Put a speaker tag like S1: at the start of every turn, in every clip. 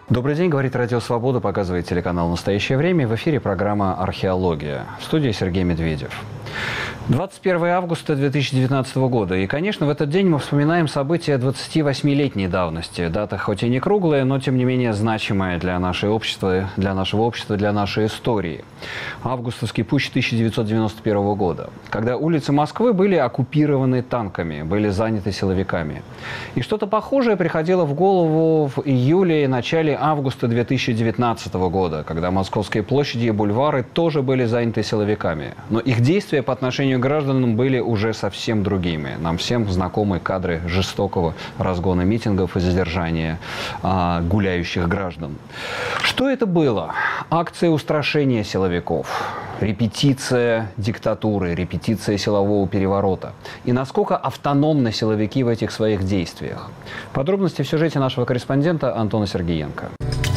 S1: Добрый день, говорит Радио Свобода, показывает телеканал «Настоящее время». В эфире программа «Археология». В студии Сергей Медведев. 21 августа 2019 года. И, конечно, в этот день мы вспоминаем события 28-летней давности. Дата хоть и не круглая, но, тем не менее, значимая для нашего общества, для нашей истории. Августовский путч 1991 года. Когда улицы Москвы были оккупированы танками, были заняты силовиками. И что-то похожее приходило в голову в июле и начале августа 2019 года, когда московские площади и бульвары тоже были заняты силовиками. Но их действия по отношению к гражданам были уже совсем другими. Нам всем знакомы кадры жестокого разгона митингов и задержания гуляющих граждан. Что это было? Акция устрашения силовиков, репетиция диктатуры, репетиция силового переворота. И насколько автономны силовики в этих своих действиях? Подробности в сюжете нашего корреспондента Антона Сергеенко.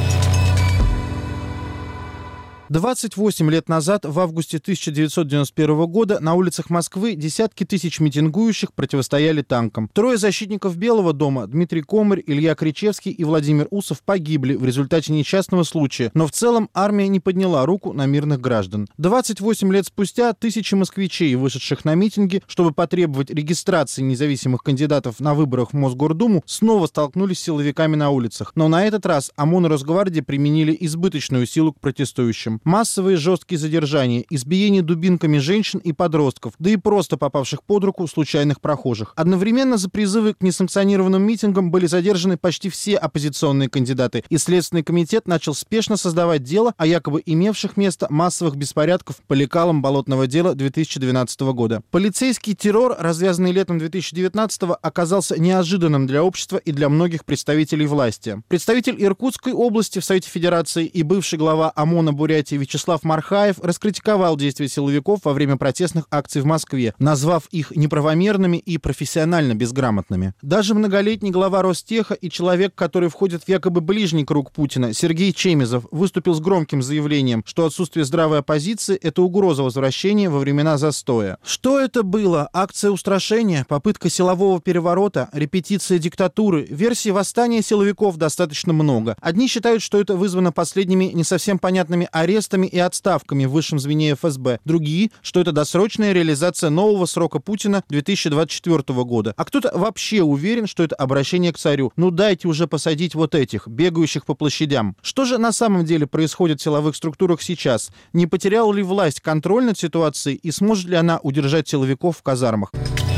S2: 28 лет назад, в августе 1991 года, на улицах Москвы десятки тысяч митингующих противостояли танкам. Трое защитников Белого дома, Дмитрий Комарь, Илья Кричевский и Владимир Усов, погибли в результате несчастного случая. Но в целом армия не подняла руку на мирных граждан. 28 лет спустя тысячи москвичей, вышедших на митинги, чтобы потребовать регистрации независимых кандидатов на выборах в Мосгордуму, снова столкнулись с силовиками на улицах. Но на этот раз ОМОН и Росгвардия применили избыточную силу к протестующим. Массовые жесткие задержания, избиение дубинками женщин и подростков, да и просто попавших под руку случайных прохожих. Одновременно за призывы к несанкционированным митингам были задержаны почти все оппозиционные кандидаты, и Следственный комитет начал спешно создавать дело о якобы имевших место массовых беспорядков по лекалам болотного дела 2012 года. Полицейский террор, развязанный летом 2019 оказался неожиданным для общества и для многих представителей власти. Представитель Иркутской области в Совете Федерации и бывший глава ОМОНа Бурятии Вячеслав Мархаев раскритиковал действия силовиков во время протестных акций в Москве, назвав их неправомерными и профессионально безграмотными. Даже многолетний глава Ростеха и человек, который входит в якобы ближний круг Путина, Сергей Чемизов, выступил с громким заявлением, что отсутствие здравой оппозиции – это угроза возвращения во времена застоя. Что это было? Акция устрашения? Попытка силового переворота? Репетиция диктатуры? Версий восстания силовиков достаточно много. Одни считают, что это вызвано последними не совсем понятными арестами и отставками в высшем звене ФСБ. Другие, что это досрочная реализация нового срока Путина 2024 года. А кто-то вообще уверен, что это обращение к царю. Ну дайте уже посадить вот этих, бегающих по площадям. Что же на самом деле происходит в силовых структурах сейчас? Не потеряла ли власть контроль над ситуацией и сможет ли она удержать силовиков в казармах?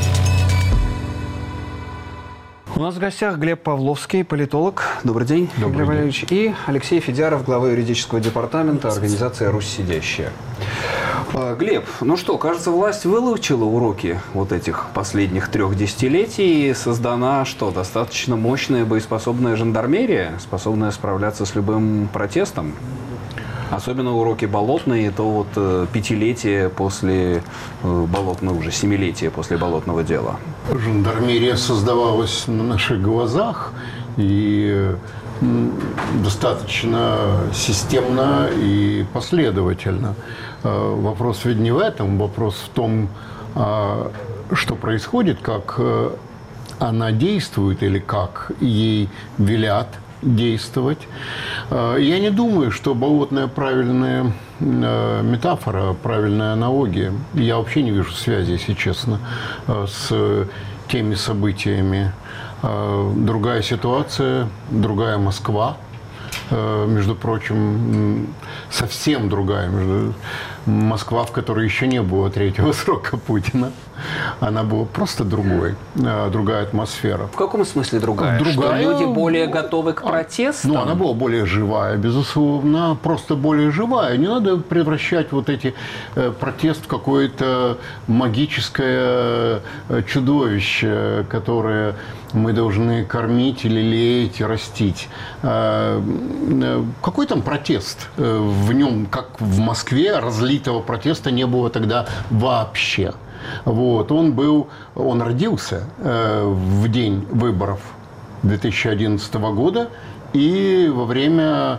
S1: У нас в гостях Глеб Павловский, политолог. Добрый день,
S3: Глеб
S1: Валерьевич. И Алексей Федяров, глава юридического департамента организации «Русь сидящая». Глеб, ну что, кажется, власть выучила уроки вот этих последних 3 десятилетий и создана что, достаточно мощная боеспособная жандармерия, способная справляться с любым протестом? Особенно уроки болотные, то вот 5-летие после болотного, уже 7-летие после болотного дела.
S3: Жандармерия создавалась на наших глазах и достаточно системно и последовательно. Вопрос ведь не в этом, вопрос в том, что происходит, как она действует или как ей велят действовать. Я не думаю, что болотная правильная метафора, правильная аналогия. Я вообще не вижу связи, если честно, с теми событиями. Другая ситуация, другая Москва. Между прочим, совсем другая. Москва, в которой еще не было 3-го срока Путина. Она была просто другой, другая атмосфера.
S1: В каком смысле другая? Что люди более готовы к протестам?
S3: Ну, она была более живая, безусловно, просто более живая. Не надо превращать вот эти протест в какое-то магическое чудовище, которое мы должны кормить или лелеять и растить. Какой там протест? В нем, как в Москве, разлитого протеста не было тогда вообще. Вот. Он родился в день выборов 2011 года и во время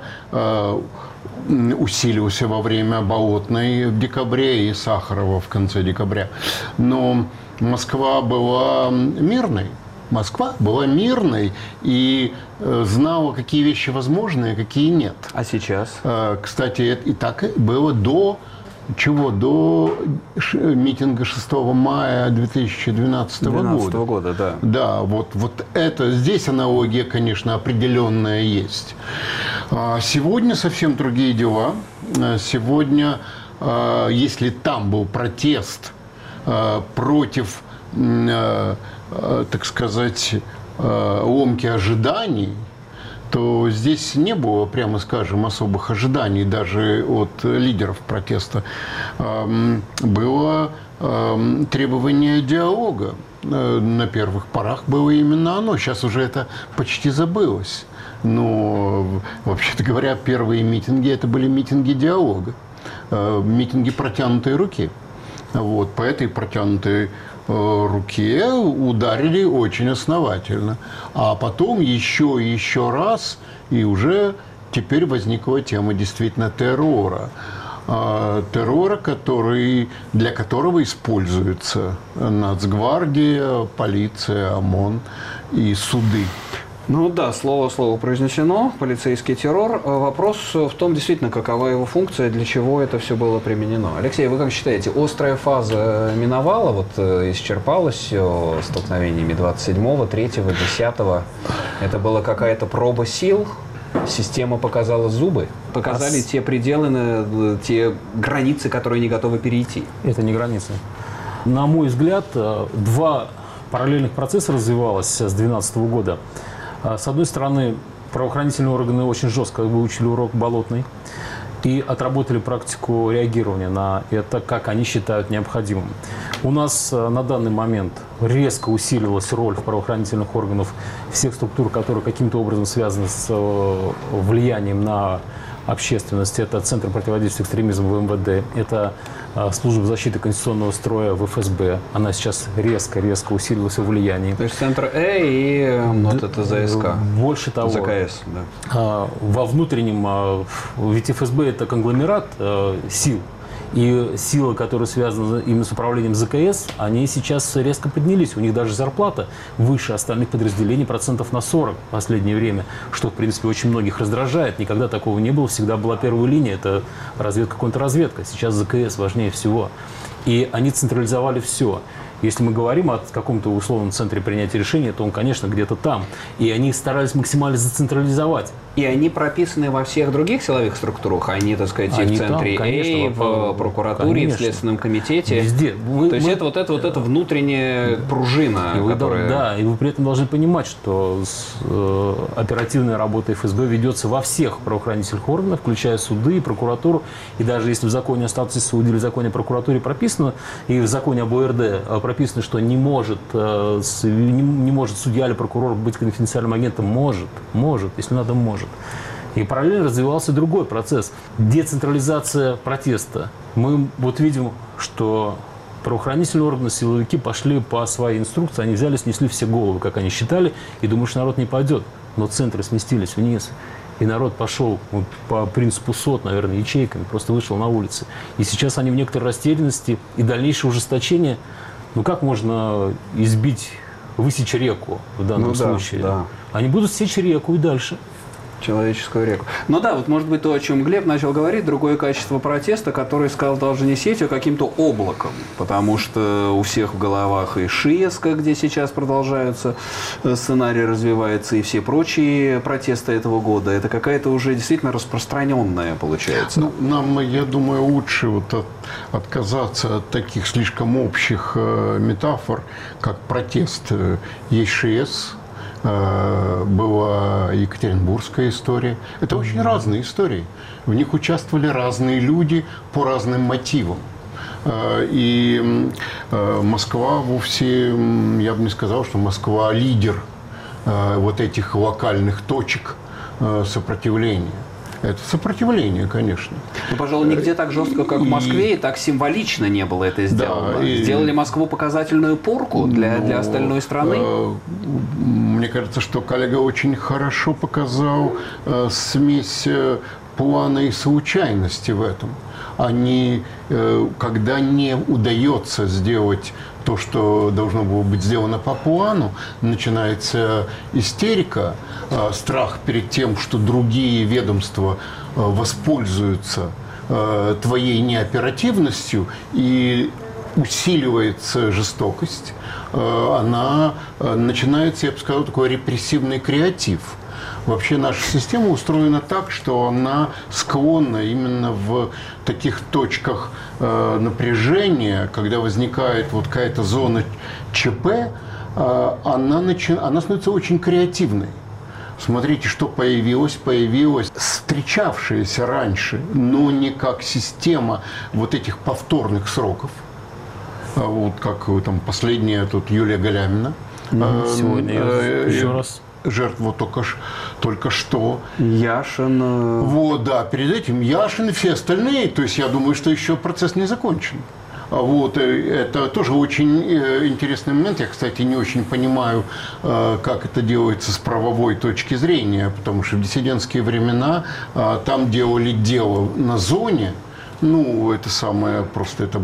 S3: усилился во время Болотной в декабре и Сахарова в конце декабря. Но Москва была мирной. Москва была мирной и знала, какие вещи возможны, а какие нет.
S1: А сейчас?
S3: Кстати, и так было до митинга 6 мая 2012
S1: года, да.
S3: Да, вот это, здесь аналогия, конечно, определенная есть. Сегодня совсем другие дела. Сегодня, если там был протест против, так сказать, ломки ожиданий, то здесь не было, прямо скажем, особых ожиданий даже от лидеров протеста. Было требование диалога. На первых порах было именно оно. Сейчас уже это почти забылось. Но, вообще-то говоря, первые митинги – это были митинги диалога. Митинги протянутой руки. Вот, по этой протянутой руке ударили очень основательно. А потом еще и еще раз, и уже теперь возникла тема действительно террора. Террора, для которого используется Нацгвардия, полиция, ОМОН и суды.
S1: Ну да, слово произнесено, полицейский террор. Вопрос в том, действительно, какова его функция, для чего это все было применено. Алексей, вы как считаете, острая фаза миновала, исчерпалась все столкновениями 27-го, 3-го, 10-го? Это была какая-то проба сил? Система показала зубы? Показали те пределы, те границы, которые не готовы перейти?
S4: Это не границы. На мой взгляд, два параллельных процесса развивалось с 2012 года. С одной стороны, правоохранительные органы очень жестко выучили урок болотный и отработали практику реагирования на это, как они считают необходимым. У нас на данный момент резко усилилась роль правоохранительных органов всех структур, которые каким-то образом связаны с влиянием на общественность. Это Центр противодействия экстремизму в МВД, это Служба защиты конституционного строя в ФСБ. Она сейчас резко усилилась во влиянии.
S1: То есть Центр и это ЗСК.
S4: Больше того,
S1: ЗКС, да.
S4: Во внутреннем, ведь ФСБ это конгломерат сил. И силы, которые связаны именно с управлением ЗКС, они сейчас резко поднялись. У них даже зарплата выше остальных подразделений процентов на 40 в последнее время, что, в принципе, очень многих раздражает. Никогда такого не было. Всегда была первая линия. Это разведка, контрразведка. Сейчас ЗКС важнее всего. И они централизовали все. Если мы говорим о каком-то условном центре принятия решения, то он, конечно, где-то там. И они старались максимально зацентрализовать.
S1: И они прописаны во всех других силовых структурах? Они, так сказать, и в центре там, конечно, в прокуратуре, конечно, и в Следственном комитете?
S4: Везде.
S1: То есть это внутренняя пружина, которая...
S4: Да, и вы при этом должны понимать, что оперативная работа ФСБ ведется во всех правоохранительных органах, включая суды и прокуратуру. И даже если в законе о статусе суда или в законе о прокуратуре прописано, и в законе об ОРД прописано, что не может судья или прокурор быть конфиденциальным агентом, может, если надо, может. И параллельно развивался другой процесс – децентрализация протеста. Мы видим, что правоохранительные органы, силовики пошли по своей инструкции, они взяли, снесли все головы, как они считали, и думают, что народ не пойдет. Но центры сместились вниз. И народ пошел по принципу сот, наверное, ячейками, просто вышел на улицы. И сейчас они в некоторой растерянности и дальнейшее ужесточение. Как можно высечь реку в данном случае?
S1: Да.
S4: Они будут сечь реку и дальше.
S1: Человеческую реку. Может быть, то, о чем Глеб начал говорить, другое качество протеста, который сказал даже не сетью, а каким-то облаком. Потому что у всех в головах и ШИЭСКО, где сейчас продолжаются сценарий, развивается, и все прочие протесты этого года. Это какая-то уже действительно распространенная получается.
S3: Нам, я думаю, лучше отказаться от таких слишком общих метафор, как протест. Есть ШИЭС. Была Екатеринбургская история. Это очень разные истории. В них участвовали разные люди по разным мотивам. И Москва вовсе, я бы не сказал, что Москва лидер этих локальных точек сопротивления. Это сопротивление, конечно.
S1: Пожалуй, нигде так жестко, как в Москве, и так символично не было это сделано. Да, сделали Москву показательную порку для остальной страны.
S3: Мне кажется, что коллега очень хорошо показал смесь плана и случайности в этом. Когда не удается сделать то, что должно было быть сделано по плану, начинается истерика, страх перед тем, что другие ведомства воспользуются твоей неоперативностью, и усиливается жестокость, начинается, я бы сказал, такой репрессивный креатив. Вообще наша система устроена так, что она склонна именно в таких точках напряжения, когда возникает вот какая-то зона ЧП, она становится очень креативной. Смотрите, что появилось, встречавшееся раньше, но не как система вот этих повторных сроков. Вот как там последняя тут Юлия Галямина.
S4: Сегодня еще раз.
S3: Жертву только что.
S1: Яшин.
S3: Вот, да, перед этим Яшин и все остальные. То есть я думаю, что еще процесс не закончен. Вот, это тоже очень интересный момент. Я, кстати, не очень понимаю, как это делается с правовой точки зрения, потому что в диссидентские времена там делали дело на зоне. Ну, это самое, просто это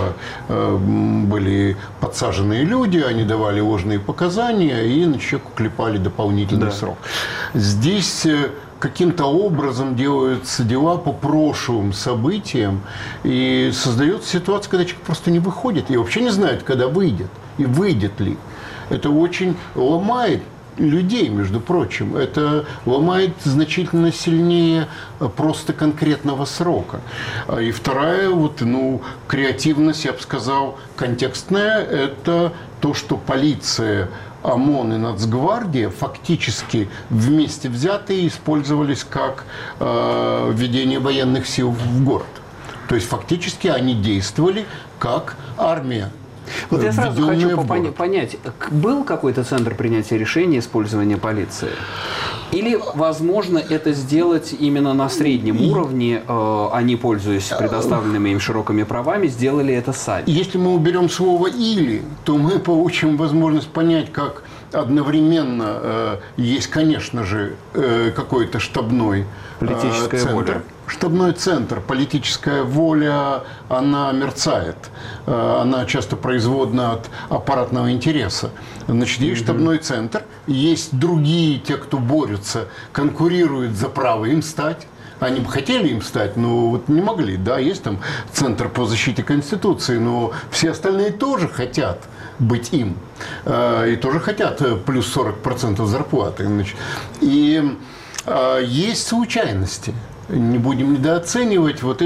S3: были подсаженные люди, они давали ложные показания, и на человеку клепали дополнительный срок. Здесь каким-то образом делаются дела по прошлым событиям, и создается ситуация, когда человек просто не выходит, и вообще не знает, когда выйдет, и выйдет ли. Это очень ломает людей, между прочим. Это ломает значительно сильнее просто конкретного срока. И вторая, креативность, я бы сказал, контекстная, это то, что полиция, ОМОН и Нацгвардия фактически вместе взятые использовались как введение военных сил в город. То есть фактически они действовали как армия.
S1: Вот я сразу хочу понять, был какой-то центр принятия решений использования полиции? Или, возможно, это сделать именно на среднем уровне, они, пользуясь предоставленными им широкими правами, сделали это сами?
S3: Если мы уберем слово «или», то мы получим возможность понять, как одновременно есть, конечно же, какой-то штабной
S1: политическая воля.
S3: Штабной центр, политическая воля, она мерцает. Она часто производна от аппаратного интереса. Значит, есть штабной центр, есть другие, те, кто борются, конкурируют за право им стать. Они бы хотели им стать, но вот не могли. Да, есть там Центр по защите Конституции, но все остальные тоже хотят быть им. И тоже хотят плюс 40% зарплаты. Значит. И есть случайности. Не будем недооценивать в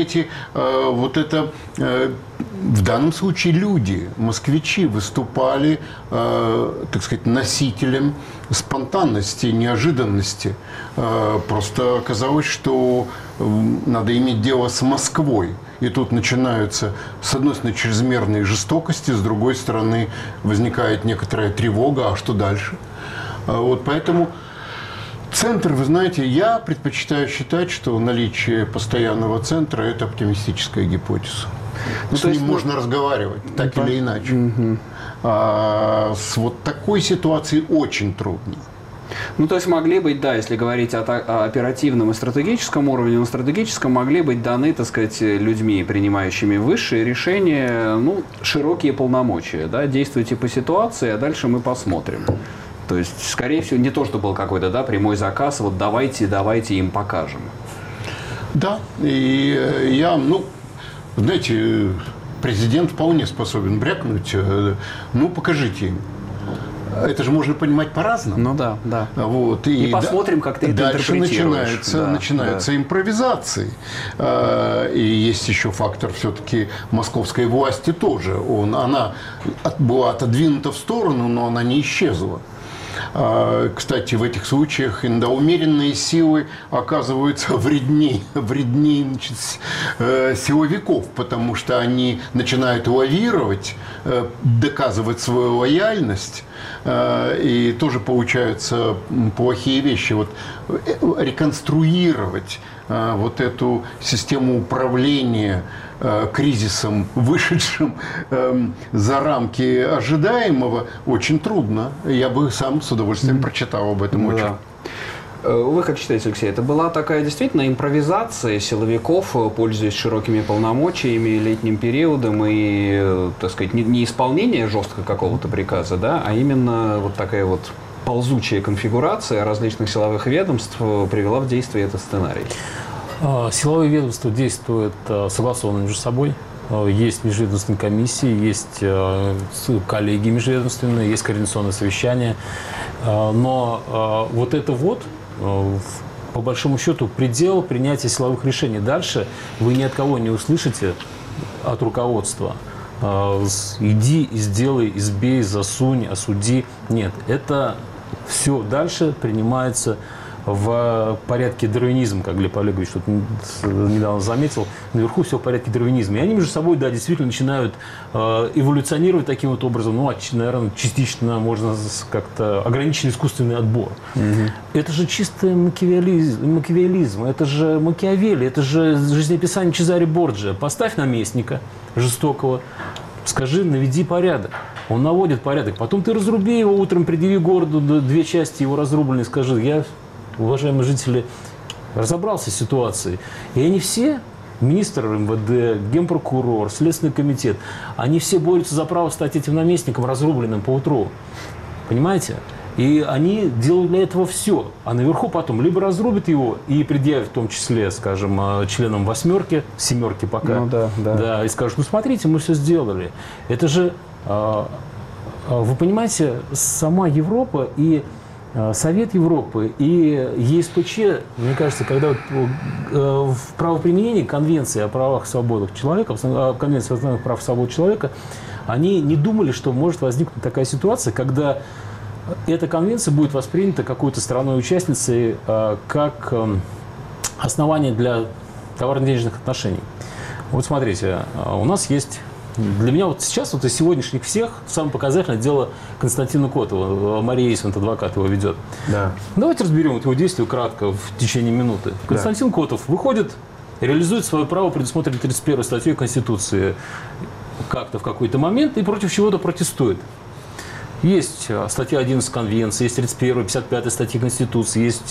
S3: данном случае люди, москвичи, выступали, так сказать, носителем спонтанности, неожиданности. Просто оказалось, что надо иметь дело с Москвой. И тут начинаются, с одной стороны, чрезмерные жестокости, с другой стороны, возникает некоторая тревога, а что дальше? Вот поэтому центр, вы знаете, я предпочитаю считать, что наличие постоянного центра – это оптимистическая гипотеза. С ним можно разговаривать, так или иначе. А с вот такой ситуацией очень трудно.
S1: То есть могли быть, да, если говорить о оперативном и стратегическом уровне, на стратегическом могли быть даны, так сказать, людьми, принимающими высшие решения, широкие полномочия, да, действуйте по ситуации, а дальше мы посмотрим. То есть, скорее всего, не то, что был какой-то, да, прямой заказ, вот давайте им покажем.
S3: Да, и я, знаете, президент вполне способен брякнуть, покажите им. Это же можно понимать по-разному.
S1: Да.
S3: Вот,
S1: и посмотрим, как ты это интерпретируешь.
S3: Дальше начинаются импровизации. И есть еще фактор все-таки московской власти тоже. Она была отодвинута в сторону, но она не исчезла. Кстати, в этих случаях иногда умеренные силы оказываются вредней силовиков, потому что они начинают лавировать, доказывать свою лояльность, и тоже получаются плохие вещи. Вот реконструировать вот эту систему управления кризисом, вышедшим за рамки ожидаемого, очень трудно. Я бы сам с удовольствием прочитал об этом очень.
S1: Вы как считаете, Алексей, это была такая действительно импровизация силовиков, пользуясь широкими полномочиями, летним периодом и, так сказать, не исполнение жесткого какого-то приказа, да, а именно вот такая вот ползучая конфигурация различных силовых ведомств привела в действие этот сценарий?
S4: Силовые ведомства действуют согласованно между собой. Есть межведомственные комиссии, есть коллегии межведомственные, есть координационные совещания. Но вот это вот, по большому счету, предел принятия силовых решений. Дальше вы ни от кого не услышите от руководства: иди и сделай, избей, засунь, осуди. Нет, это все дальше принимается в порядке дарвинизма, как Глеб Олегович тут недавно заметил. Наверху все в порядке дарвинизма. И они между собой, да, действительно начинают эволюционировать таким вот образом. Ну, наверное, частично можно как-то ограничен искусственный отбор. Это же чистый макиавеллизм, это же Макиавелли, это же жизнеописание Чезаре Борджиа. Поставь наместника жестокого, скажи, наведи порядок. Он наводит порядок. Потом ты разруби его утром, предъяви городу 2 части его разрубленные, скажи: я, уважаемые жители, разобрался с ситуацией. И они все, министр МВД, генпрокурор, Следственный комитет, они все борются за право стать этим наместником, разрубленным поутру. Понимаете? И они делают для этого все. А наверху потом либо разрубят его и предъявят, в том числе, скажем, членам 8-ки, 7-ки пока. Ну, да, и скажут: ну смотрите, мы все сделали. Это же, вы понимаете, сама Европа и Совет Европы и ЕСПЧ, мне кажется, когда в правоприменении Конвенции о правах и свободах человека, Конвенции о основных правах и свобод человека, они не думали, что может возникнуть такая ситуация, когда эта конвенция будет воспринята какой-то страной-участницей как основание для товарно-денежных отношений. Вот смотрите, у нас есть... Для меня вот сейчас, вот из сегодняшних всех, самое показательное дело Константина Котова. Мария Исмонт, адвокат, его ведет. Да. Давайте разберем вот его действия кратко, в течение минуты. Константин Котов выходит, реализует свое право, предусмотренное 31 статьей Конституции, как-то в какой-то момент, и против чего-то протестует. Есть статья 11 Конвенции, есть 31, 55 статьи Конституции, есть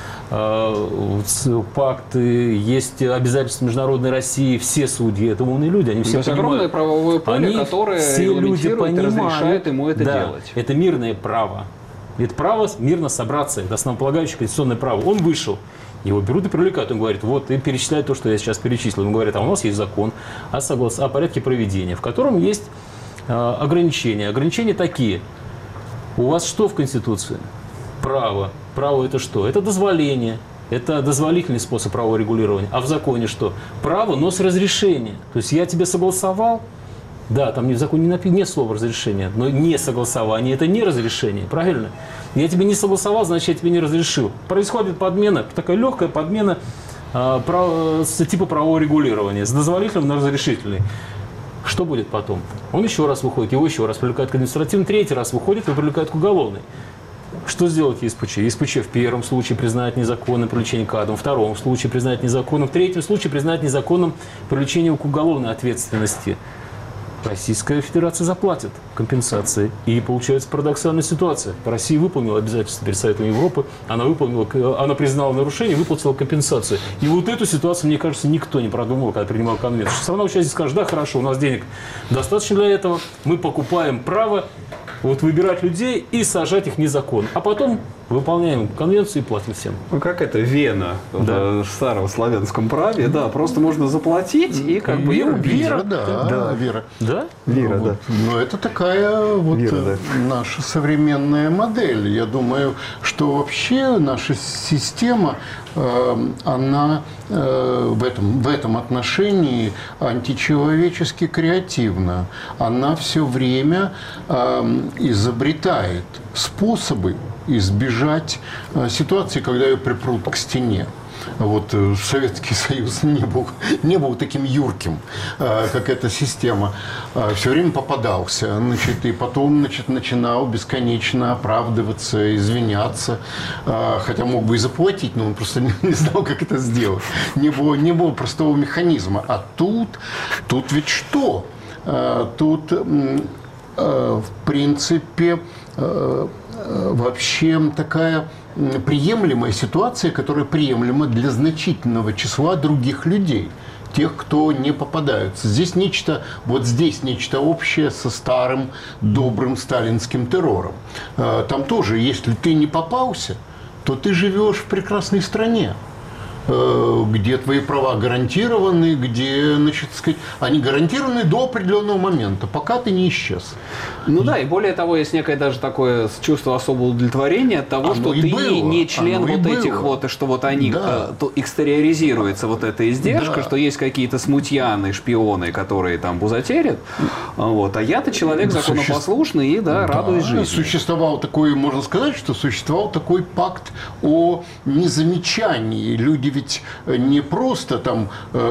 S4: пакты, есть обязательства международной России. Все судьи, это умные люди, они все понимают.
S1: Огромное правовое поле, которое регламентирует и разрешает ему это делать.
S4: Это мирное право. Это право мирно собраться, это основополагающее конституционное право. Он вышел, его берут и привлекают. Он говорит: вот, и перечисляет то, что я сейчас перечислил. Он говорит: а у нас есть закон о порядке проведения, в котором есть ограничения. Ограничения такие. У вас что в Конституции? Право. Право – это что? Это дозволение. Это дозволительный способ правового регулирования. А в законе что? Право, но с разрешения. То есть я тебе согласовал. Да, там в законе не написано, нет слова разрешения. Но не согласование – это не разрешение. Правильно? Я тебе не согласовал, значит, я тебе не разрешил. Происходит подмена, такая легкая подмена типа правового регулирования с дозволительным на разрешительный. Что будет потом? Он еще раз выходит, его еще раз привлекают к административному, 3-й раз выходит и привлекают к уголовной. Что сделать ЕСПЧ? ЕСПЧ в первом случае признает незаконным привлечение к АДам, в втором случае признает незаконным, в третьем случае признает незаконным привлечение к уголовной ответственности. Российская Федерация заплатит компенсации. И получается парадоксальная ситуация. Россия выполнила обязательства перед Советом Европы, она признала нарушение, выплатила компенсацию. И вот эту ситуацию, мне кажется, никто не продумал, когда принимал конвенцию. Страна-участница скажет: да, хорошо, у нас денег достаточно для этого, мы покупаем право вот выбирать людей и сажать их незаконно. А потом выполняем конвенцию и платим всем.
S1: Ну, как это Вена в старом славянском праве, да, просто можно заплатить и как бы
S3: вера,
S1: убить.
S3: Вера, да.
S4: Вера,
S3: вот.
S1: да.
S3: Но это такая вот наша современная модель. Я думаю, что вообще наша система, она в этом отношении античеловечески креативна. Она все время изобретает способы избежать ситуации, когда ее припрут к стене. Вот Советский Союз не был таким юрким, как эта система. Все время попадался. И потом начинал бесконечно оправдываться, извиняться. Хотя мог бы и заплатить, но он просто не знал, как это сделать. Не было простого механизма. А тут ведь что? Тут, в принципе, вообще такая приемлемая ситуация, которая приемлема для значительного числа других людей, тех, кто не попадаются. Здесь нечто общее со старым добрым сталинским террором. Там тоже, если ты не попался, то ты живешь в прекрасной стране, где твои права гарантированы, где, они гарантированы до определенного момента, пока ты не исчез.
S1: Ну да, и более того, есть некое даже такое чувство особого удовлетворения от того, что ты не член этих и что они экстериоризируется эта издержка, что есть какие-то смутьяны, шпионы, которые там бузатерят, а я-то человек законопослушный и радуюсь жизни.
S3: Существовал такой, можно сказать, что существовал такой пакт о незамечании. Люди ведь не просто там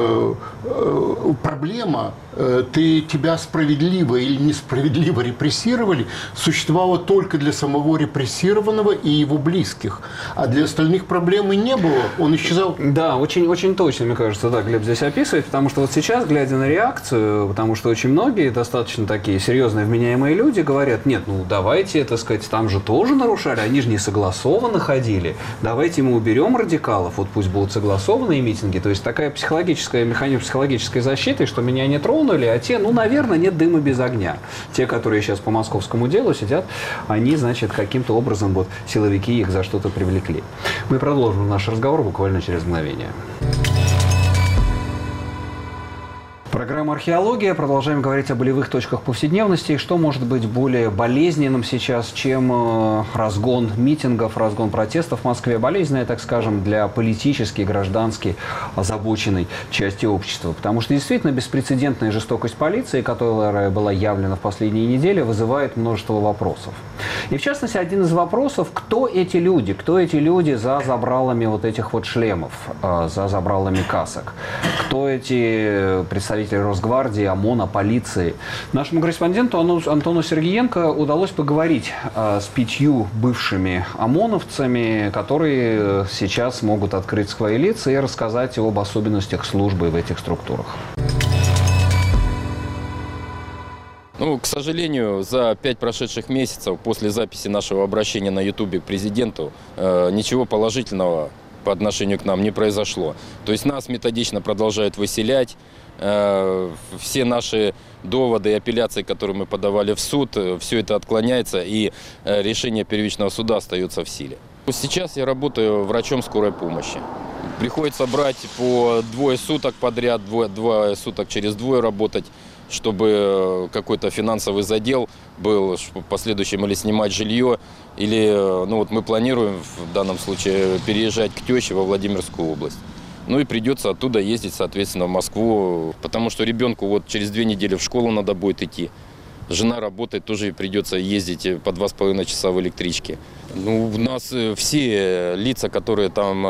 S3: проблема, тебя справедливо или несправедливо репрессировали, существовала только для самого репрессированного и его близких. А для остальных проблем и не было, он исчезал.
S1: Да, очень, очень точно, мне кажется, Глеб здесь описывает, потому что сейчас, глядя на реакцию, потому что очень многие достаточно такие серьезные, вменяемые люди говорят, нет, давайте, там же тоже нарушали, они же не согласованно ходили, давайте мы уберем радикалов, пусть будут согласованные митинги, то есть такая механизм психологической защиты, что меня не тронули, а те, наверное, нет дыма без огня. Те, которые сейчас по московскому делу сидят, они, каким-то образом силовики их за что-то привлекли. Мы продолжим наш разговор буквально через мгновение. Программа «Археология». Продолжаем говорить о болевых точках повседневности. И что может быть более болезненным сейчас, чем разгон митингов, разгон протестов в Москве? Болезненное, так скажем, для политически, граждански озабоченной части общества. Потому что действительно беспрецедентная жестокость полиции, которая была явлена в последние недели, вызывает множество вопросов. И в частности, один из вопросов, кто эти люди? Кто эти люди за забралами этих шлемов, за забралами касок? Кто эти представители Росгвардии, ОМОНа, полиции? Нашему корреспонденту Антону Сергеенко удалось поговорить с 5 бывшими ОМОНовцами, которые сейчас могут открыть свои лица и рассказать об особенностях службы в этих структурах.
S5: К сожалению, за 5 прошедших месяцев после записи нашего обращения на Ютубе к президенту ничего положительного по отношению к нам не произошло. То есть нас методично продолжают выселять. Все наши доводы и апелляции, которые мы подавали в суд, все это отклоняется, и решение первичного суда остается в силе. Сейчас я работаю врачом скорой помощи. Приходится брать по 2 суток подряд, 2 суток через 2 работать, чтобы какой-то финансовый задел был, в последующем или снимать жилье, или мы планируем в данном случае переезжать к теще во Владимирскую область. И придется оттуда ездить, соответственно, в Москву, потому что ребенку через 2 недели в школу надо будет идти. Жена работает, тоже придется ездить по 2,5 часа в электричке. У нас все лица, которые там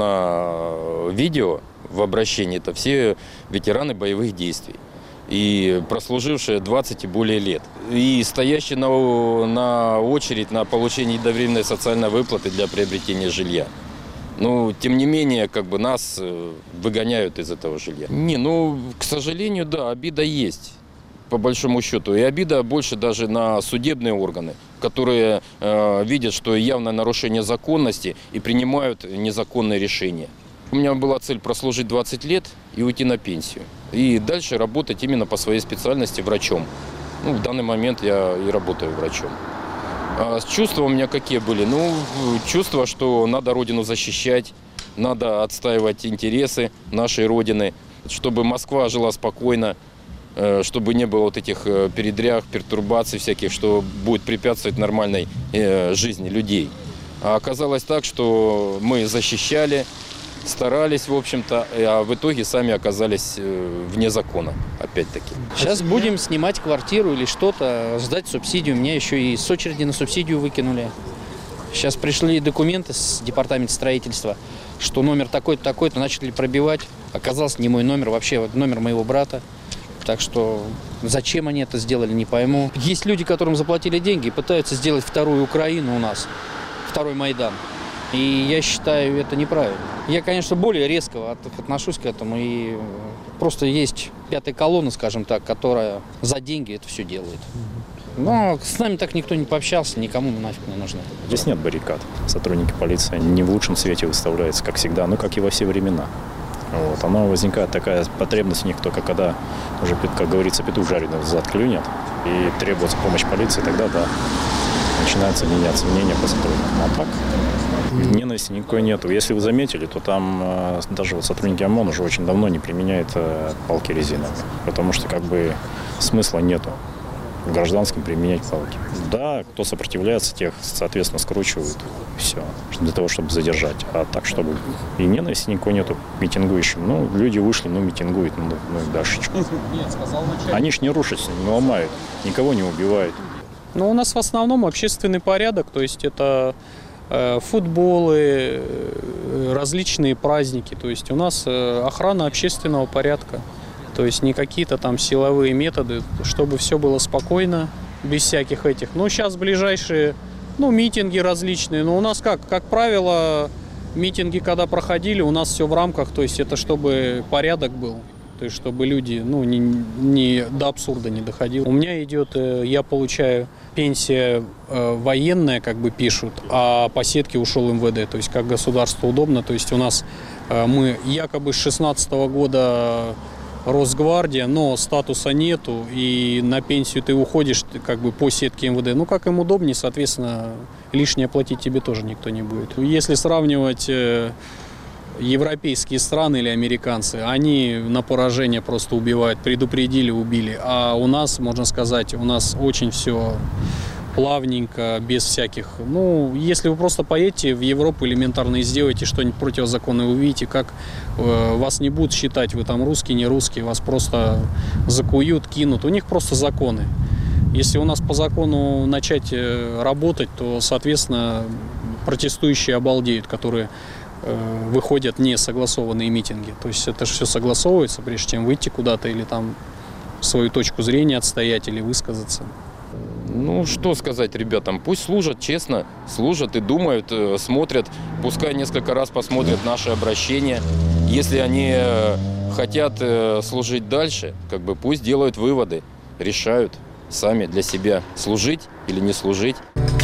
S5: на видео в обращении, это все ветераны боевых действий. И прослужившие 20 и более лет. И стоящие на очередь на получение единовременной социальной выплаты для приобретения жилья. Тем не менее, нас выгоняют из этого жилья. К сожалению, да, обида есть, по большому счету. И обида больше даже на судебные органы, которые видят, что явное нарушение законности и принимают незаконные решения. У меня была цель прослужить 20 лет и уйти на пенсию. И дальше работать именно по своей специальности врачом. В данный момент я и работаю врачом. А чувства у меня какие были? Чувство, что надо Родину защищать, надо отстаивать интересы нашей Родины, чтобы Москва жила спокойно, чтобы не было этих передряг, пертурбаций всяких, что будет препятствовать нормальной жизни людей. А оказалось так, что мы защищали, старались, в общем-то, а в итоге сами оказались вне закона, опять-таки.
S6: Сейчас будем снимать квартиру или что-то, ждать субсидию. Меня еще и с очереди на субсидию выкинули. Сейчас пришли документы с департамента строительства, что номер такой-то, такой-то, начали пробивать. Оказался не мой номер, вообще номер моего брата. Так что зачем они это сделали, не пойму. Есть люди, которым заплатили деньги и пытаются сделать вторую Украину у нас, второй Майдан. И я считаю это неправильно. Я, конечно, более резко отношусь к этому. И просто есть пятая колонна, скажем так, которая за деньги это все делает. Но с нами так никто не пообщался, никому мы нафиг не нужны.
S7: Здесь нет баррикад. Сотрудники полиции не в лучшем свете выставляются, как всегда, ну, как и во все времена. Вот. Оно возникает такая потребность в них только когда уже, как говорится, петух жареный в зад клюнет и требуется помощь полиции, тогда да, начинается меняться мнение по сотрудникам. А так ненависти никакой нету. Если вы заметили, то там даже вот сотрудники ОМОН уже очень давно не применяют палки резиновые, потому что как бы смысла нету гражданским применять палки. Да, кто сопротивляется, тех, соответственно, скручивают. Все, для того, чтобы задержать. А так, чтобы и ненависти никакой нету к митингующим. Ну, люди вышли, митингуют, ну и дальше что. Они ж не рушатся, не ломают, никого не убивают.
S8: Ну, у нас в основном общественный порядок, то есть это футболы, различные праздники. То есть у нас охрана общественного порядка. То есть не какие-то там силовые методы, чтобы все было спокойно, без всяких этих. Ну, сейчас ближайшие, митинги различные. Но у нас как правило, митинги, когда проходили, у нас все в рамках, то есть это чтобы порядок был. То есть чтобы люди, не до абсурда не доходило. У меня идет, я получаю пенсия военная, как бы пишут, а по сетке ушел МВД. То есть как государству удобно. То есть у нас мы якобы с 2016 года Росгвардия, но статуса нету, и на пенсию ты уходишь как бы по сетке МВД. Ну, как им удобнее, соответственно, лишнее платить тебе тоже никто не будет. Если сравнивать европейские страны или американцы, они на поражение просто убивают, предупредили, убили. А у нас, можно сказать, у нас очень все плавненько, без всяких... если вы просто поедете в Европу элементарно и сделаете что-нибудь противозаконное, увидите, как вас не будут считать, вы там русский, не русский, вас просто закуют, кинут. У них просто законы. Если у нас по закону начать работать, то, соответственно, протестующие обалдеют, которые выходят несогласованные митинги. То есть это же все согласовывается, прежде чем выйти куда-то или там свою точку зрения отстоять или высказаться.
S5: Что сказать ребятам? Пусть служат честно, служат и думают, смотрят. Пускай несколько раз посмотрят наши обращения. Если они хотят служить дальше, пусть делают выводы, решают сами для себя, служить или не служить.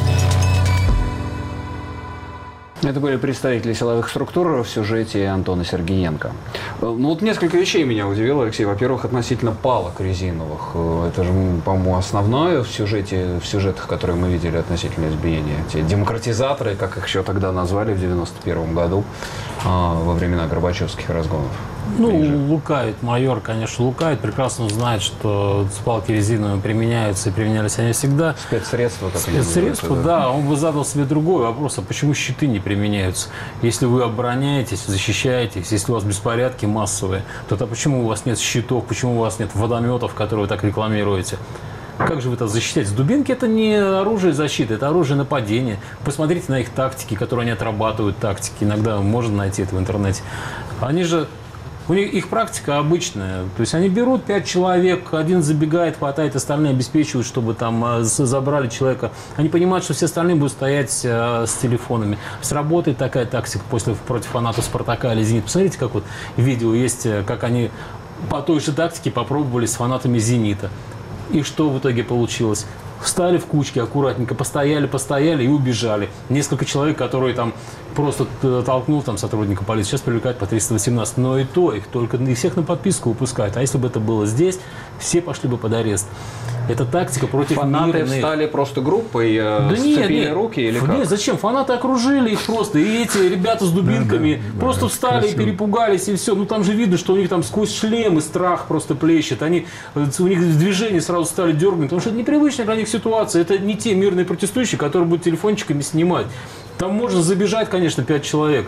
S1: Это были представители силовых структур в сюжете Антона Сергеенко. Несколько вещей меня удивило, Алексей. Во-первых, относительно палок резиновых. Это же, по-моему, основное в сюжетах, которые мы видели относительно избиения. Те демократизаторы, как их еще тогда назвали в 91 году, во времена Горбачевских разгонов.
S4: Лукавит майор, конечно, лукавит. Прекрасно знает, что палки резиновые применяются, и применялись они всегда.
S1: Спецсредства, как
S4: Спецсредства, да. Он бы задал себе другой вопрос, а почему щиты не применяются? Если вы обороняетесь, защищаетесь, если у вас беспорядки массовые, то почему у вас нет щитов, почему у вас нет водометов, которые вы так рекламируете? Как же вы это защищаете? Дубинки – это не оружие защиты, это оружие нападения. Посмотрите на их тактики, которые они отрабатывают, тактики. Иногда можно найти это в интернете. У них их практика обычная. То есть они берут 5 человек, один забегает, хватает, остальные обеспечивают, чтобы там забрали человека. Они понимают, что все остальные будут стоять с телефонами. Сработает такая тактика против фанатов Спартака или Зенита. Посмотрите, как видео есть, как они по той же тактике попробовали с фанатами Зенита. И что в итоге получилось? Встали в кучки аккуратненько, постояли и убежали. Несколько человек, которые там просто толкнул сотрудника полиции, сейчас привлекают по 318. Но и то их только всех на подписку выпускают. А если бы это было здесь, все пошли бы под арест. Это тактика против
S1: фанаты
S4: мирных.
S1: Встали просто группой, сцепили руки или как?
S4: Нет, зачем? Фанаты окружили их просто. И эти ребята с дубинками просто встали и перепугались, и все. Там же видно, что у них там сквозь шлемы страх просто плещет. У них движения сразу стали дергать, потому что это непривычная для них ситуация. Это не те мирные протестующие, которые будут телефончиками снимать. Там можно забежать, конечно, 5 человек.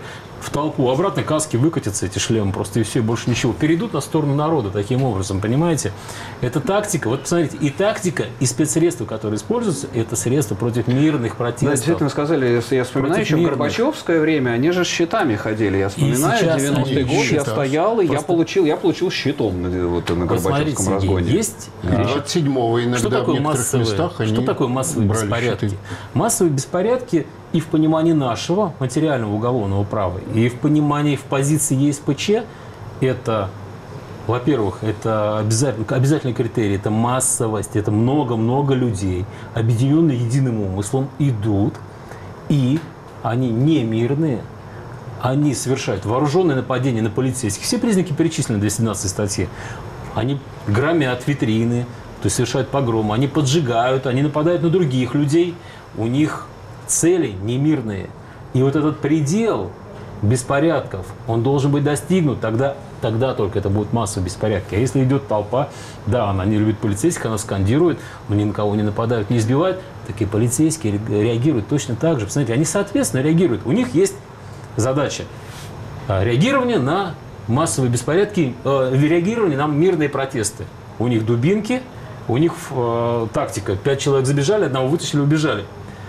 S4: в толпу, обратно каски выкатятся, эти шлемы, просто и все, и больше ничего. Перейдут на сторону народа таким образом, понимаете? Это тактика. Вот посмотрите, и тактика, и спецсредства, которые используются, это средства против мирных протестов. Да,
S1: действительно, сказали, я вспоминаю, еще в Горбачевское время, они же с щитами ходили. Я вспоминаю, 90-й год, я стоял, и я получил щитом вот, на Горбачевском разгоне.
S4: Есть...
S3: 27-го иногда в некоторых местах они...
S4: Что такое массовые беспорядки?
S3: Щиты.
S4: Массовые беспорядки и в понимании нашего материального уголовного права, и в понимании, в позиции ЕСПЧ, это, во-первых, это обязательный критерий, это массовость, это много-много людей, объединенные единым умыслом, идут, и они не мирные, они совершают вооруженное нападение на полицейских. Все признаки перечислены в 217 статье. Они громят витрины, то есть совершают погромы, они поджигают, они нападают на других людей, у них цели не мирные. И вот этот предел беспорядков, он должен быть достигнут, тогда только это будут массовые беспорядки. А если идет толпа, да, она не любит полицейских, она скандирует, но ни на кого не нападают, не избивают, так и полицейские реагируют точно так же. Посмотрите, они соответственно реагируют. У них есть задача реагирования на массовые беспорядки, реагирование на мирные протесты. У них дубинки, у них тактика. 5 человек забежали, одного вытащили, убежали.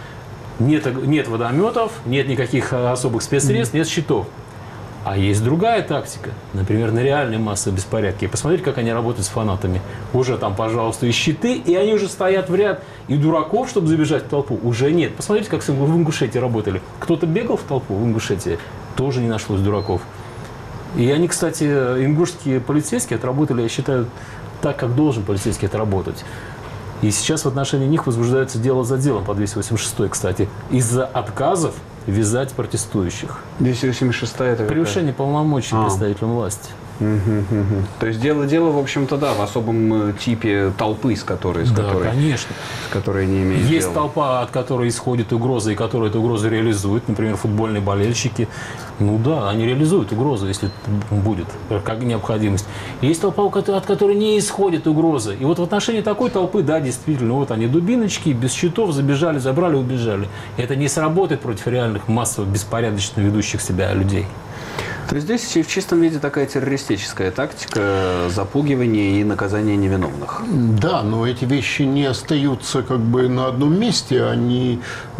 S4: Нет водометов, нет никаких особых спецсредств, нет щитов. А есть другая тактика, например, на реальные массовые беспорядки. Посмотрите, как они работают с фанатами. Уже там, пожалуйста, и щиты, и они уже стоят в ряд. И дураков, чтобы забежать в толпу, уже нет. Посмотрите, как в Ингушетии работали. Кто-то бегал в толпу в Ингушетии, тоже не нашлось дураков. И они, кстати, ингушские полицейские отработали, я считаю, так, как должен полицейский отработать. И сейчас в отношении них возбуждается дело за делом по 286, кстати, из-за отказов вязать протестующих.
S1: 286 это
S4: превышение полномочий представителям власти.
S1: То есть дело, в общем-то, да, в особом типе толпы,
S4: конечно.
S1: С которой не имеет
S4: Есть
S1: дела.
S4: толпа, от которой исходит угроза, и которая эту угрозу реализует. Например, футбольные болельщики. Ну да, они реализуют угрозу, если будет как необходимость. Есть толпа, от которой не исходит угроза. И вот в отношении такой толпы, да, действительно, вот они дубиночки, без щитов забежали, забрали, убежали. Это не сработает против реальных массово беспорядочно ведущих себя людей.
S1: То есть здесь в чистом виде такая террористическая тактика запугивания и наказания невиновных.
S3: Да, но эти вещи не остаются как бы на одном месте, они,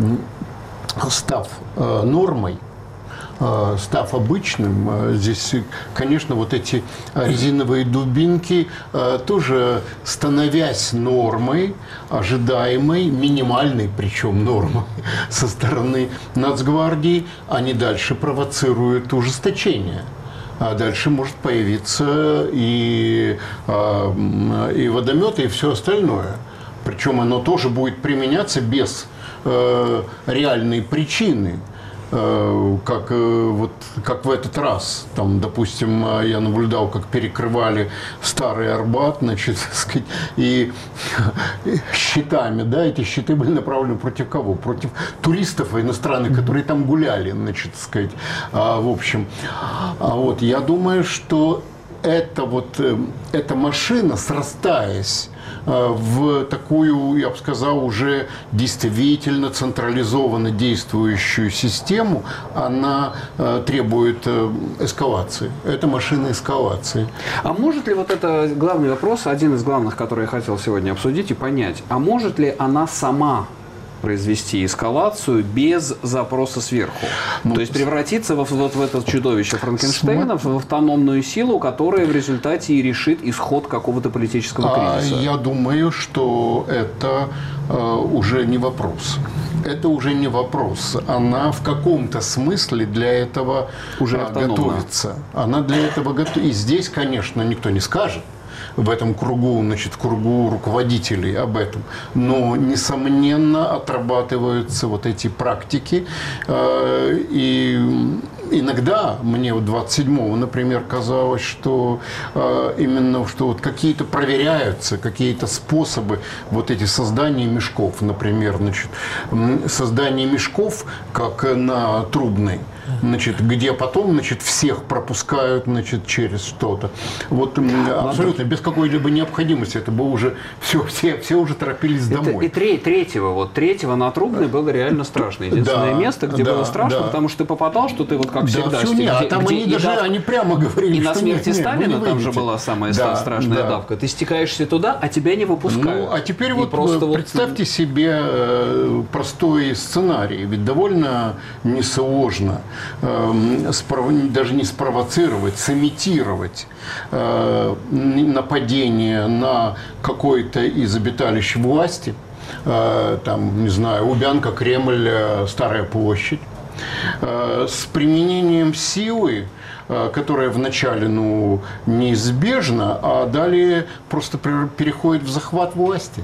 S3: став нормой, став обычным, здесь, конечно, вот эти резиновые дубинки, тоже становясь нормой, ожидаемой, минимальной, причем нормой со стороны Нацгвардии, они дальше провоцируют ужесточение. А дальше может появиться и водометы, и все остальное. Причем оно тоже будет применяться без реальной причины. Как в этот раз, там, допустим, я наблюдал, как перекрывали Старый Арбат, значит, сказать, и щитами, да, эти щиты были направлены против кого? Против туристов иностранных, которые там гуляли, значит, сказать, в общем. Вот, я думаю, что эта машина, срастаясь в такую, я бы сказал, уже действительно централизованно действующую систему, она требует эскалации. Это машина эскалации.
S1: А может ли вот это главный вопрос, один из главных, который я хотел сегодня обсудить и понять, а может ли она сама произвести эскалацию без запроса сверху? То есть превратиться вот в это чудовище Франкенштейна, в автономную силу, которая в результате и решит исход какого-то политического кризиса?
S3: Я думаю, что это уже не вопрос. Это уже не вопрос. Она в каком-то смысле для этого уже готовится. Она для этого готова. И здесь, конечно, никто не скажет в этом кругу, значит, в кругу руководителей об этом. Но, несомненно, отрабатываются вот эти практики. И иногда мне вот 27-го, например, казалось, что именно что вот какие-то проверяются, какие-то способы вот эти создания мешков, например, значит, создание мешков, как на Трубной, значит, где потом, значит, всех пропускают, значит, через что-то. Вот абсолютно без какой-либо необходимости. Это бы уже все уже торопились домой.
S1: И третьего на Трубной было реально страшно. Единственное место, где было страшно, потому что ты попадал, что ты вот как всегда.
S3: Там они прямо говорили,
S1: и
S3: что
S1: на смерти Сталина там же была самая страшная давка. Ты стекаешься туда, а тебя не выпускают.
S3: Ну, а теперь вот представьте себе простой сценарий. Ведь довольно несложно даже не спровоцировать, сымитировать нападение на какой-то из обиталищ власти, там, не знаю, Лубянка, Кремль, Старая площадь, с применением силы, которая вначале, неизбежна, а далее просто переходит в захват власти.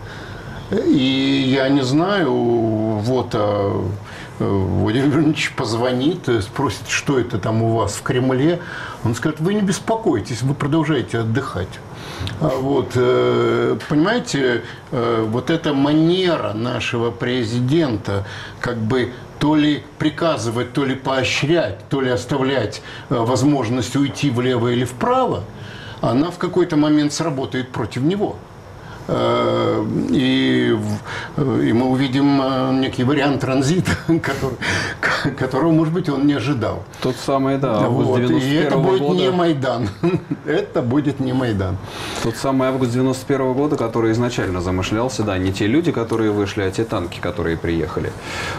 S3: И я не знаю, Владимир Владимирович позвонит, спросит, что это там у вас в Кремле. Он скажет: вы не беспокойтесь, вы продолжаете отдыхать. Понимаете, вот эта манера нашего президента как бы то ли приказывать, то ли поощрять, то ли оставлять возможность уйти влево или вправо, она в какой-то момент сработает против него. И мы увидим некий вариант транзита, которого, может быть, он не ожидал.
S1: Тот самый, август 91 года.
S3: И это будет не Майдан. Это будет не Майдан.
S1: Тот самый август 91 года, который изначально замышлялся, не те люди, которые вышли, а те танки, которые приехали.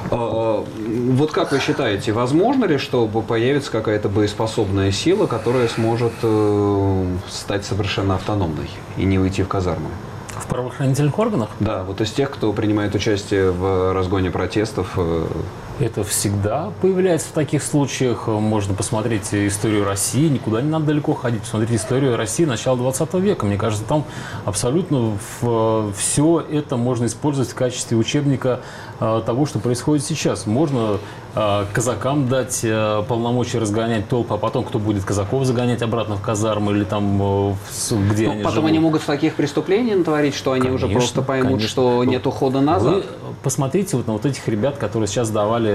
S1: Вот как вы считаете, возможно ли, чтобы появится какая-то боеспособная сила, которая сможет стать совершенно автономной и не уйти в казарму?
S4: В правоохранительных органах?
S1: Да, вот из тех, кто принимает участие в разгоне протестов.
S4: Это всегда появляется в таких случаях. Можно посмотреть историю России, никуда не надо далеко ходить. Посмотрите историю России начала 20 века. Мне кажется, там абсолютно все это можно использовать в качестве учебника того, что происходит сейчас. Можно казакам дать полномочия разгонять толпы, а потом кто будет казаков загонять обратно в казармы или там, где они
S1: потом
S4: живут.
S1: Они могут таких преступлений натворить, что они уже просто поймут, что нет ухода назад.
S4: Вы посмотрите на этих ребят, которые сейчас давали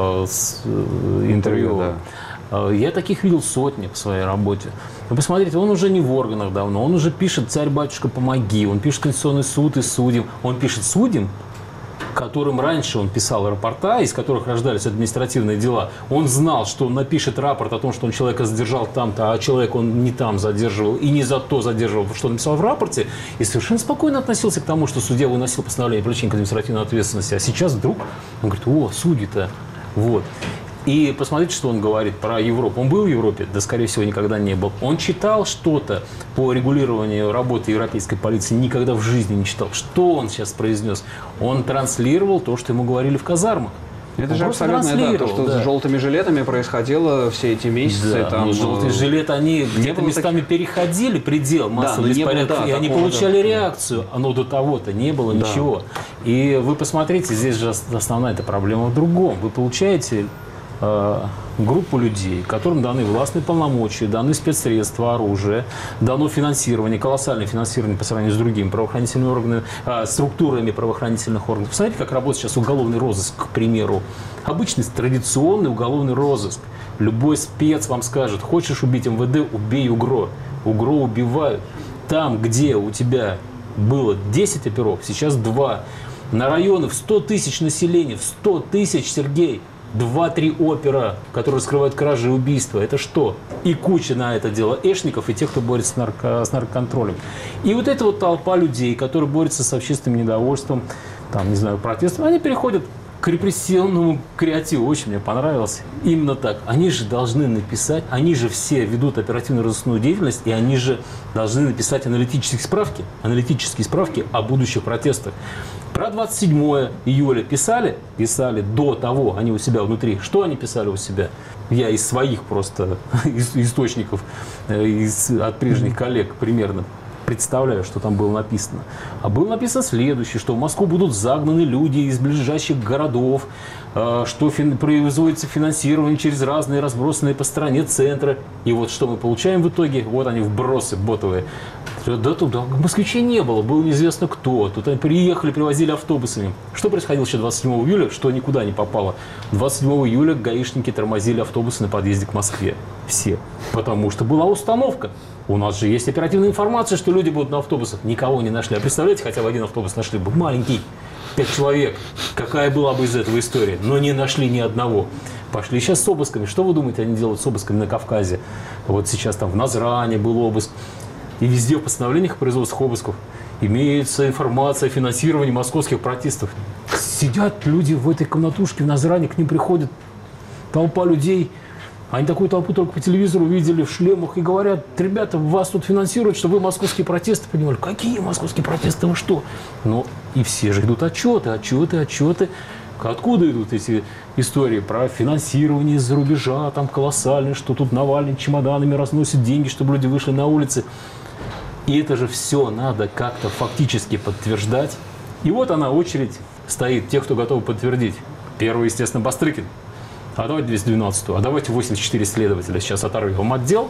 S4: интервью. Я таких видел сотни в своей работе. Вы посмотрите, он уже не в органах давно, он уже пишет «Царь-батюшка, помоги», он пишет «Конституционный суд» и «Судим». Он пишет «Судим», которым раньше он писал рапорта, из которых рождались административные дела. Он знал, что он напишет рапорт о том, что он человека задержал там-то, а человек он не там задерживал и не за то задерживал, что он написал в рапорте, и совершенно спокойно относился к тому, что судья выносил постановление о привлечении к административной ответственности. А сейчас вдруг он говорит: судьи-то. И посмотрите, что он говорит про Европу. Он был в Европе? Да, скорее всего, никогда не был. Он читал что-то по регулированию работы европейской полиции? Никогда в жизни не читал. Что он сейчас произнес? Он транслировал то, что ему говорили в казармах.
S1: Это же абсолютно то, что с желтыми жилетами происходило все эти месяцы.
S4: Желтые жилеты, они где-то местами переходили предел массового беспорядка, и они получали реакцию. Но до того-то не было ничего. И вы посмотрите, здесь же основная эта проблема в другом. Вы получаете группу людей, которым даны властные полномочия, даны спецсредства, оружие, дано финансирование, колоссальное финансирование по сравнению с другими правоохранительными органами, структурами правоохранительных органов. Посмотрите, как работает сейчас уголовный розыск, к примеру. Обычный традиционный уголовный розыск. Любой спец вам скажет: хочешь убить МВД, убей УГРО. УГРО убивают. Там, где у тебя было 10 оперов, сейчас 2. На районы в 100 тысяч населения, в 100 тысяч, Сергей, 2-3 опера, которые раскрывают кражи и убийства. Это что? И куча на это дело эшников и тех, кто борется с наркоконтролем. И вот эта вот толпа людей, которые борются с общественным недовольством, протестом, они переходят к репрессивному креативу. Очень мне понравилось. Именно так. Они же должны написать, они же все ведут оперативно-розыскную деятельность, и они же должны написать аналитические справки о будущих протестах. Про 27 июля писали до того, они у себя внутри. Что они писали у себя? Я из своих просто источников, от прежних коллег примерно представляю, что там было написано. А было написано следующее, что в Москву будут загнаны люди из ближайших городов, что производится финансирование через разные разбросанные по стране центры. И вот что мы получаем в итоге, вот они вбросы ботовые. Да туда москвичей не было, было неизвестно кто. Тут они приехали, привозили автобусами. Что происходило еще 27 июля, что никуда не попало? 27 июля гаишники тормозили автобусы на подъезде к Москве. Все. Потому что была установка. У нас же есть оперативная информация, что люди будут на автобусах. Никого не нашли. А представляете, хотя бы один автобус нашли бы маленький, 5 человек. Какая была бы из этого история? Но не нашли ни одного. Пошли сейчас с обысками. Что вы думаете, они делают с обысками на Кавказе? Вот сейчас там в Назране был обыск. И везде в постановлениях о производствах обысков имеется информация о финансировании московских протестов. Сидят люди в этой комнатушке в Назране, к ним приходит толпа людей. Они такую толпу только по телевизору видели в шлемах и говорят: ребята, вас тут финансируют, чтобы вы московские протесты понимали. Какие московские протесты, вы что? Ну, и все же идут отчеты. Откуда идут эти истории про финансирование из-за рубежа, там колоссальное, что тут Навальный чемоданами разносит деньги, чтобы люди вышли на улицы. И это же все надо как-то фактически подтверждать. И вот она, очередь стоит, тех, кто готов подтвердить. Первый, естественно, Бастрыкин. А давайте 212-ю, а давайте 84 следователя. Сейчас оторвем отдел.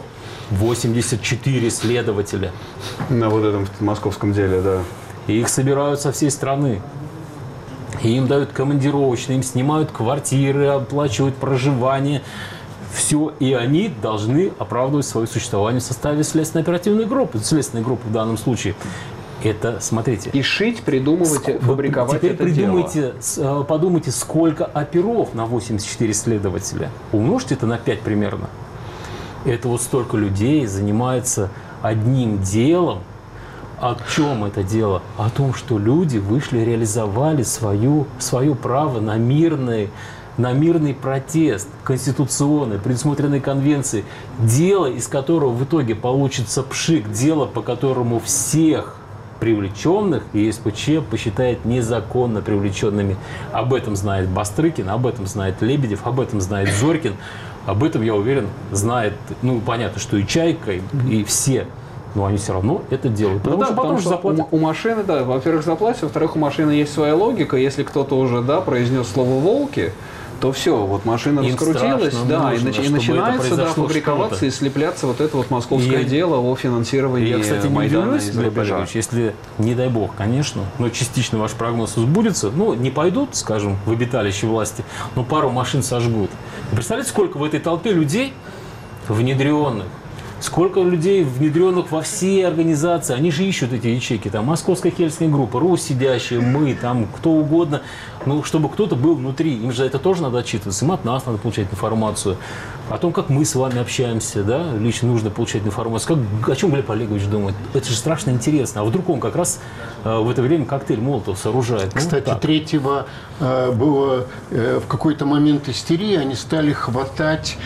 S4: 84 следователя.
S1: На вот этом московском деле, да.
S4: И их собирают со всей страны. И им дают командировочные, им снимают квартиры, оплачивают проживание. Все, и они должны оправдывать свое существование в составе следственно-оперативной группы. Следственной группы в данном случае. Это, смотрите.
S1: И шить, придумывать, фабриковать
S4: теперь
S1: это
S4: придумайте,
S1: дело.
S4: Подумайте, сколько оперов на 84 следователя. Умножьте это на 5 примерно. Это вот столько людей занимается одним делом. О чем это дело? О том, что люди вышли, реализовали свое право на мирный протест, конституционный, предусмотренной конвенцией. Дело, из которого в итоге получится пшик. Дело, по которому всех привлеченных ЕСПЧ посчитает незаконно привлеченными. Об этом знает Бастрыкин, об этом знает Лебедев, об этом знает Зорькин. Об этом, я уверен, знает, понятно, что и Чайка, и все. Но они все равно это делают. Потому что заплатят.
S1: У машины, да, во-первых, заплатят, во-вторых, у машины есть своя логика. Если кто-то уже, произнес слово «волки», то все, вот машина раскрутилась, и начинается фабриковаться и слепляться вот это вот московское дело о финансировании
S4: я, кстати, не
S1: Майдана
S4: из рубежа. Если, не дай бог, конечно, но частично ваш прогноз сбудется, не пойдут, скажем, в обиталище власти, но пару машин сожгут. Представляете, сколько в этой толпе людей внедренных? Сколько людей, внедренных во все организации, они же ищут эти ячейки, там, Московская Хельсинская группа, Русь сидящая, мы, там, кто угодно, чтобы кто-то был внутри, им же это тоже надо отчитываться, им от нас надо получать информацию, о том, как мы с вами общаемся, лично нужно получать информацию, о чем Глеб Олегович думает, это же страшно интересно, а вдруг он как раз в это время коктейль Молотов сооружает.
S3: Кстати, 3-го было в какой-то момент истерии, они стали хватать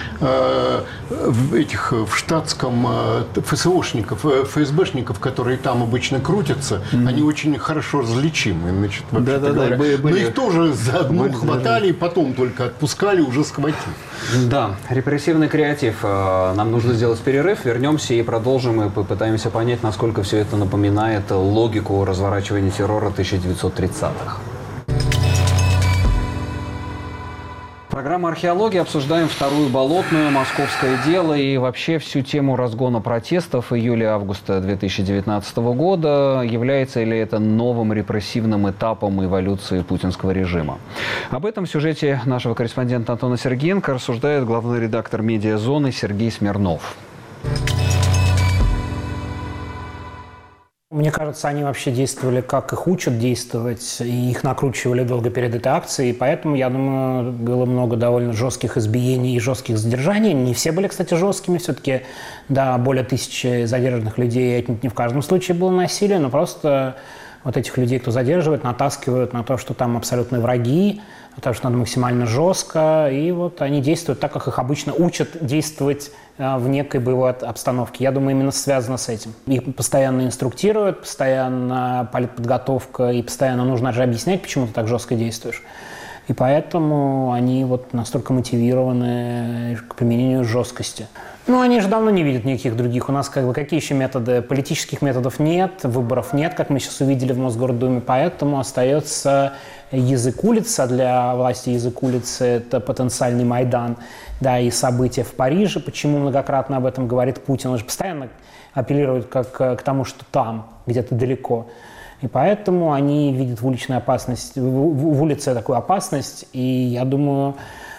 S3: в штатском ФСОшников, ФСБшников, которые там обычно крутятся, они очень хорошо различимы. Значит, но их тоже заодно хватали и потом только отпускали, уже схватив.
S1: Да, репрессивный креатив. Нам нужно сделать перерыв, вернемся и продолжим, и попытаемся понять, насколько все это напоминает логику разворачивания террора 1930-х. Программа «Археология». Обсуждаем вторую болотную, московское дело и вообще всю тему разгона протестов июля-августа 2019 года. Является ли это новым репрессивным этапом эволюции путинского режима? Об этом в сюжете нашего корреспондента Антона Сергеенко рассуждает главный редактор «Медиазоны» Сергей Смирнов.
S9: Мне кажется, они вообще действовали, как их учат действовать, и их накручивали долго перед этой акцией, поэтому, я думаю, было много довольно жестких избиений и жестких задержаний. Не все были, кстати, жесткими, все-таки, более 1000 задержанных людей, не в каждом случае было насилие, но просто вот этих людей, кто задерживает, натаскивают на то, что там абсолютные враги, на то, что надо максимально жестко, и вот они действуют так, как их обычно учат действовать в некой боевой обстановке. Я думаю, именно связано с этим. Их постоянно инструктируют, постоянно политподготовка, и постоянно нужно же объяснять, почему ты так жестко действуешь. И поэтому они вот настолько мотивированы к применению жесткости. Ну, они же давно не видят никаких других. У нас как бы какие еще методы? Политических методов нет, выборов нет, как мы сейчас увидели в Мосгордуме. Поэтому остается язык улицы, а для власти язык улицы – это потенциальный Майдан, да, и события в Париже. Почему многократно об этом говорит Путин? Он же постоянно апеллирует к тому, что там, где-то далеко. И поэтому они видят в уличной опасности, в улице такую опасность, и я думаю,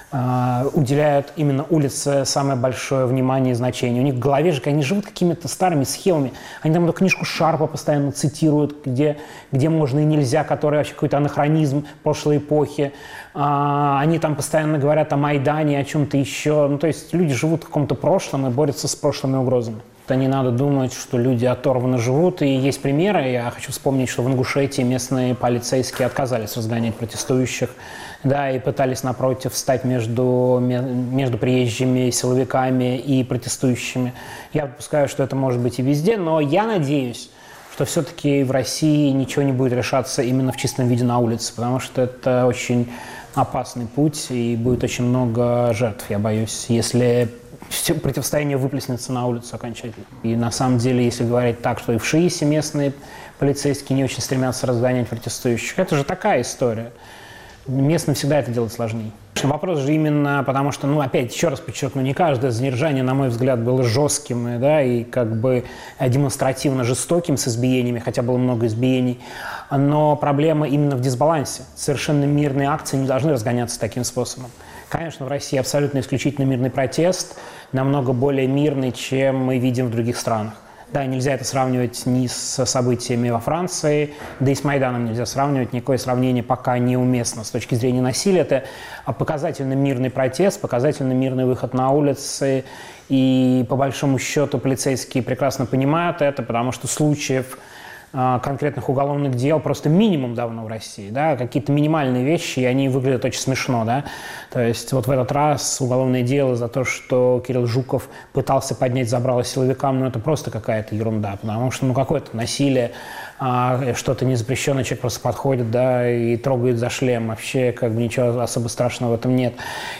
S9: уделяют именно улице самое большое внимание и значение. У них в голове же, они живут какими-то старыми схемами. Они там эту книжку Шарпа постоянно цитируют, где можно и нельзя, которая вообще какой-то анахронизм прошлой эпохи. Они там постоянно говорят о Майдане, о чем-то еще. Ну, то есть люди живут в каком-то прошлом и борются с прошлыми угрозами. Не надо думать, что люди оторванно живут. И есть примеры. Я хочу вспомнить, что в Ингушетии местные полицейские отказались разгонять протестующих, да, и пытались, напротив, встать между приезжими силовиками и протестующими. Я допускаю, что это может быть и везде, но я надеюсь, что все-таки в России ничего не будет решаться именно в чистом виде на улице, потому что это очень опасный путь и будет очень много жертв, я боюсь, если противостояние выплеснется на улицу окончательно. И на самом деле, если говорить так, что и в ШИИСе местные полицейские не очень стремятся разгонять протестующих, это же такая история. Местным всегда это делать сложнее. Вопрос же именно потому, что, опять, еще раз подчеркну, не каждое задержание, на мой взгляд, было жестким, да, и как бы демонстративно жестоким с избиениями, хотя было много избиений. Но проблема именно в дисбалансе. Совершенно мирные акции не должны разгоняться таким способом. Конечно, в России абсолютно исключительно мирный протест, намного более мирный, чем мы видим в других странах. Да, нельзя это сравнивать ни с событиями во Франции, да и с Майданом нельзя сравнивать. Никакое сравнение пока неуместно с точки зрения насилия. Это показательно мирный протест, показательно мирный выход на улицы. И по большому счету полицейские прекрасно понимают это, потому что случаев конкретных уголовных дел просто минимум давно в России, да, какие-то минимальные вещи, и они выглядят очень смешно, да, то есть вот в этот раз уголовное дело за то, что Кирилл Жуков пытался поднять забрало силовикам, это просто какая-то ерунда, потому что, какое-то насилие, что-то незапрещенное, человек просто подходит, да, и трогает за шлем, вообще как бы ничего особо страшного в этом нет,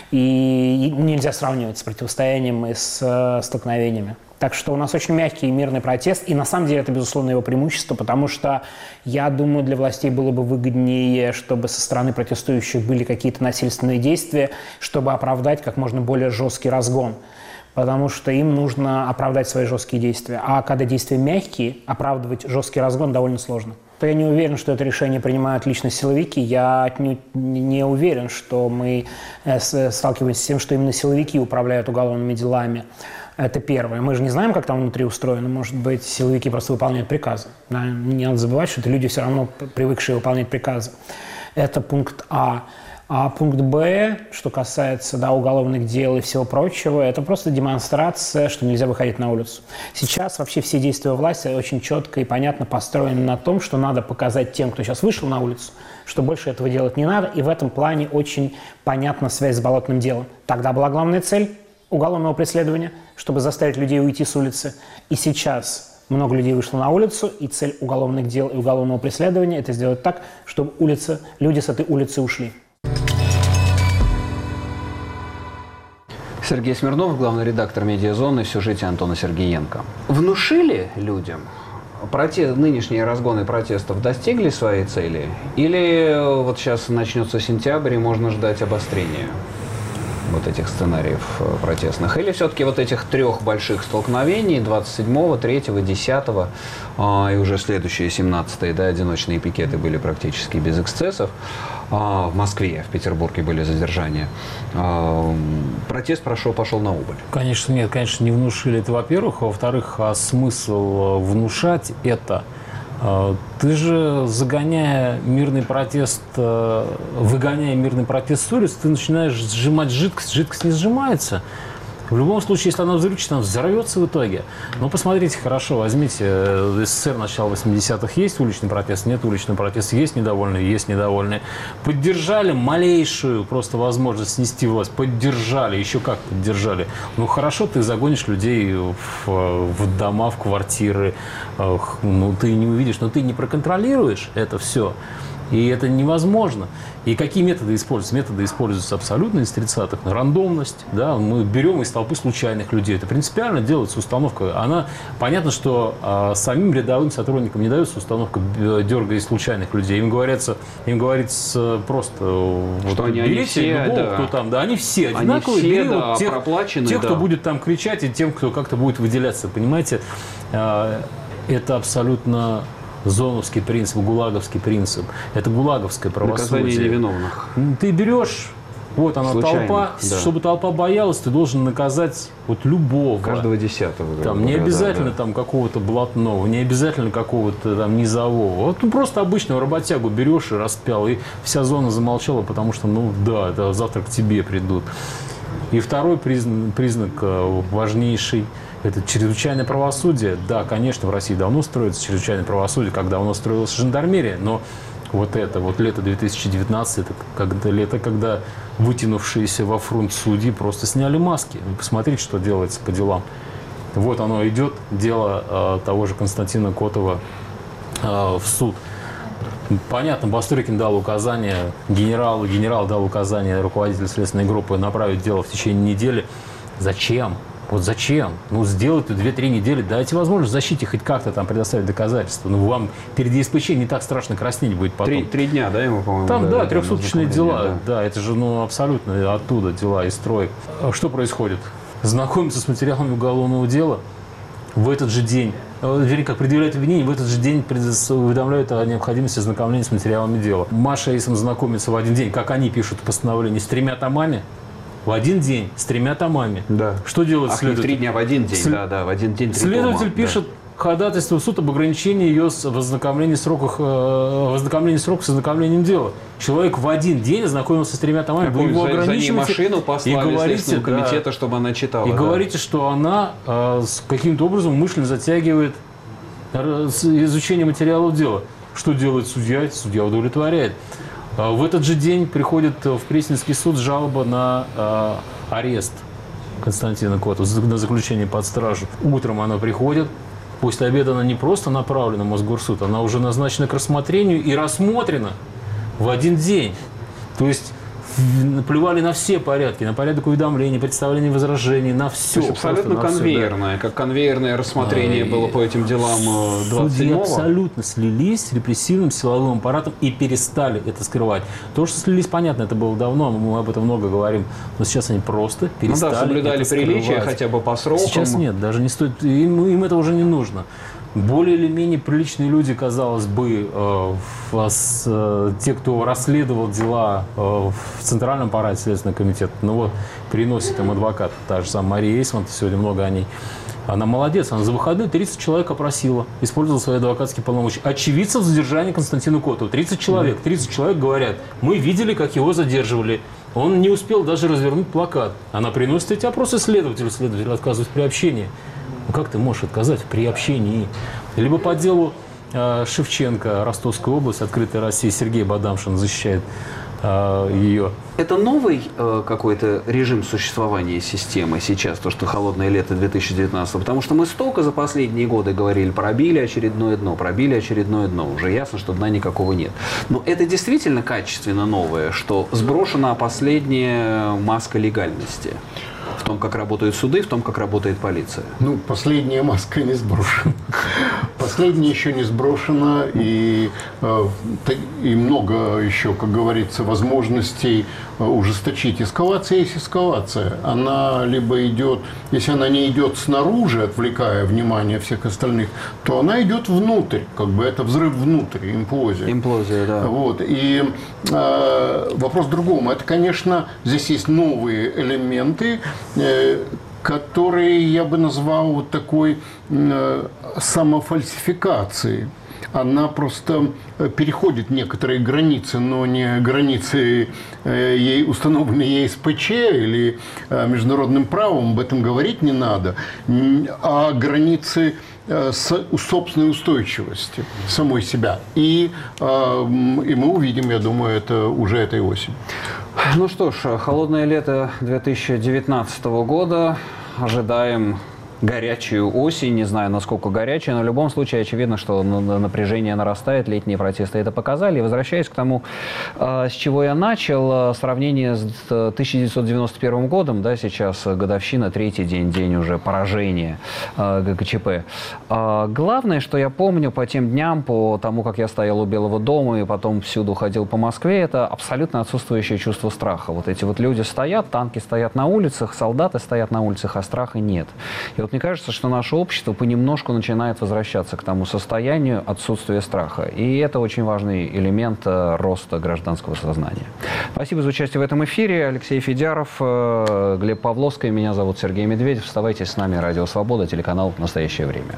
S9: и нельзя сравнивать с противостоянием и с столкновениями. Так что у нас очень мягкий и мирный протест, и на самом деле это, безусловно, его преимущество, потому что, я думаю, для властей было бы выгоднее, чтобы со стороны протестующих были какие-то насильственные действия, чтобы оправдать как можно более жесткий разгон, потому что им нужно оправдать свои жесткие действия. А когда действия мягкие, оправдывать жесткий разгон довольно сложно. Я не уверен, что это решение принимают лично силовики. Я не уверен, что мы сталкиваемся с тем, что именно силовики управляют уголовными делами. Это первое. Мы же не знаем, как там внутри устроено. Может быть, силовики просто выполняют приказы. Да? Не надо забывать, что это люди все равно привыкшие выполнять приказы. Это пункт А. А пункт Б, что касается уголовных дел и всего прочего, это просто демонстрация, что нельзя выходить на улицу. Сейчас вообще все действия власти очень четко и понятно построены на том, что надо показать тем, кто сейчас вышел на улицу, что больше этого делать не надо. И в этом плане очень понятна связь с болотным делом. Тогда была главная цель уголовного преследования, чтобы заставить людей уйти с улицы. И сейчас много людей вышло на улицу, и цель уголовных дел и уголовного преследования – это сделать так, чтобы люди с этой улицы ушли.
S1: Сергей Смирнов, главный редактор «Медиазоны», в сюжете Антона Сергеенко. Внушили людям? Нынешние разгоны протестов достигли своей цели? Или вот сейчас начнется сентябрь, и можно ждать обострения вот этих сценариев протестных? Или все-таки вот этих трех больших столкновений, 27-го, 3-го, 10-го, и уже следующие 17-е, да, одиночные пикеты были практически без эксцессов. В Москве, в Петербурге были задержания. Протест пошел на убыль.
S4: Конечно, нет, конечно, не внушили это, во-первых. Во-вторых, смысл внушать это? Ты же, выгоняя мирный протест с улиц, ты начинаешь сжимать жидкость. Жидкость не сжимается. В любом случае, если она взрывчатая, она взорвется в итоге. Но посмотрите хорошо, возьмите, СССР начала 80-х, есть уличный протест, нет уличного протеста, есть недовольные. Поддержали малейшую просто возможность снести власть, поддержали, еще как поддержали. Хорошо, ты загонишь людей в дома, в квартиры, ты не увидишь, но ты не проконтролируешь это все. И это невозможно. И какие методы используются? Методы используются абсолютно из 30-х. Рандомность. Да? Мы берем из толпы случайных людей. Это принципиально делается установка. Она, понятно, что самим рядовым сотрудникам не дается установка, дергая из случайных людей. Им говорится просто,
S1: что
S4: вот,
S1: они
S4: берите
S1: все,
S4: любого,
S1: да.
S4: кто там. Да, они все одинаковые.
S1: Они все,
S4: бери
S1: да,
S4: вот тех,
S1: проплаченные,
S4: кто
S1: да.
S4: будет там кричать, и тем, кто как-то будет выделяться. Понимаете, это абсолютно зоновский принцип, гулаговский принцип. Это гулаговское правосудие.
S1: Наказание невиновных.
S4: Ты берешь, вот она
S1: Случайных,
S4: толпа,
S1: да.
S4: чтобы толпа боялась, ты должен наказать вот любого.
S1: Каждого десятого.
S4: Там, не обязательно там какого-то блатного, не обязательно какого-то там низового. Вот ну, просто обычного работягу берешь и распял, и вся зона замолчала, потому что, ну да, это завтра к тебе придут. И второй признак важнейший – это чрезвычайное правосудие. Да, конечно, в России давно строится чрезвычайное правосудие, когда у нас строилась жандармерия, но вот это, вот лето 2019, это лето, когда вытянувшиеся во фронт судьи просто сняли маски. Вы посмотрите, что делается по делам. Вот оно идет, дело того же Константина Котова в суд. Понятно, Бастрыкин дал указание, генерал дал указание руководителю следственной группы направить дело в течение недели. Зачем? Вот зачем? Ну, сделайте 2-3 недели, дайте возможность защите хоть как-то там предоставить доказательства. Ну, вам перед ЕСПЧ не так страшно краснеть будет потом.
S1: 3 дня, да, ему, по-моему?
S4: Там, да, 300-суточные дела.
S1: Да.
S4: Да, это же, ну, абсолютно оттуда дела из строек. Что происходит? Знакомиться с материалами уголовного дела в этот же день, вернее, как предъявляют обвинение, в этот же день уведомляют о необходимости ознакомления с материалами дела. Маша и Эйсом знакомятся в один день, как они пишут в постановлении, с 3 томами. В один день с 3 томами.
S1: Да.
S4: Что делает следователь?
S1: 3 дня в один день, да, в один день 3
S4: Следователь
S1: тома,
S4: пишет ходатайство в суд об ограничении ее в ознакомлении срока с ознакомлением дела. Человек в один день ознакомился с 3 томами, вы его
S1: за ней
S4: ограничиваете
S1: машину послали
S4: и говорите,
S1: Следственного комитета, чтобы она читала.
S4: И говорите, что она каким-то образом умышленно затягивает изучение материалов дела. Что делает судья? Судья удовлетворяет. В этот же день приходит в Пресненский суд жалоба на арест Константина Котова, на заключение под стражу. Утром она приходит, после обеда она не просто направлена в Мосгорсуд, она уже назначена к рассмотрению и рассмотрена в один день. То есть наплевали на все порядки, на порядок уведомлений, представления возражений, на все.
S1: То есть абсолютно конвейерное, как конвейерное рассмотрение было по этим делам 27-го.
S4: Судьи абсолютно слились с репрессивным силовым аппаратом и перестали это скрывать. То, что слились, понятно, это было давно, мы об этом много говорим, но сейчас они просто перестали
S1: соблюдали
S4: это
S1: приличия
S4: скрывать.
S1: хотя бы по срокам.
S4: Сейчас нет, даже не стоит, им это уже не нужно. Более или менее приличные люди, казалось бы, те, кто расследовал дела в Центральном аппарате Следственного комитета, ну вот, переносит им адвокат, та же самая Мария Эйсман, сегодня много о ней. Она молодец, она за выходные 30 человек опросила, использовала свои адвокатские полномочия. Очевидцев задержания Константина Котова. 30 человек говорят, мы видели, как его задерживали. Он не успел даже развернуть плакат. Она приносит эти опросы следователю, следователь отказывает при общении. Ну как ты можешь отказать при общении? Либо по делу Шевченко, Ростовская область, Открытая Россия, Сергей Бадамшин защищает ее.
S1: Это новый какой-то режим существования системы сейчас, то, что холодное лето 2019, потому что мы столько за последние годы говорили, пробили очередное дно, уже ясно, что дна никакого нет. Но это действительно качественно новое, что сброшена последняя маска легальности. В том, как работают суды, в том, как работает полиция.
S3: Ну, последняя маска не сброшена. Последняя еще не сброшена, и много еще, как говорится, возможностей ужесточить. Эскалация есть эскалация. Она либо идет, если она не идет снаружи, отвлекая внимание всех остальных, то она идет внутрь, как бы это взрыв внутрь, имплозия.
S1: Имплозия, да.
S3: Вот. И вопрос в другом. Это, конечно, здесь есть новые элементы, которые я бы назвал вот такой самофальсификацией. Она просто переходит некоторые границы, но не границы, ей установленные ЕСПЧ или международным правом, об этом говорить не надо, а границы собственной устойчивости самой себя. И мы увидим, я думаю, это уже этой осенью.
S1: Ну что ж, холодное лето 2019 года. Ожидаем горячую осень. Не знаю, насколько горячая, но в любом случае очевидно, что напряжение нарастает. Летние протесты это показали. И возвращаясь к тому, с чего я начал, сравнение с 1991 годом, да, сейчас годовщина, третий день уже поражения ГКЧП. Главное, что я помню по тем дням, по тому, как я стоял у Белого дома и потом всюду ходил по Москве, это абсолютно отсутствующее чувство страха. Вот эти вот люди стоят, танки стоят на улицах, солдаты стоят на улицах, а страха нет. И вот мне кажется, что наше общество понемножку начинает возвращаться к тому состоянию отсутствия страха. И это очень важный элемент роста гражданского сознания. Спасибо за участие в этом эфире. Алексей Федяров, Глеб Павловский, меня зовут Сергей Медведев. Оставайтесь с нами. Радио Свобода, телеканал «Настоящее время».